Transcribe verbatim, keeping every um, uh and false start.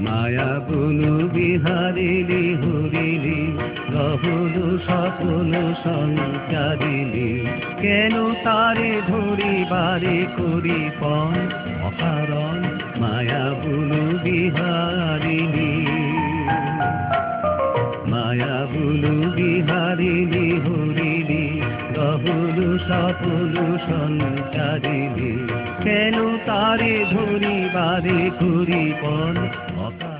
মায়া blue বিহারিলি হরিলি গহন সপন সংচারিলি কেন তারে ধরি বারে করি পণ অকারণ মায়া বুলু বিহারিলি মায়া বুলু বিহারিলি হরিলি গহন সপন সংচারিলি কেন তারে ধরি বারে করি পণ অকারণ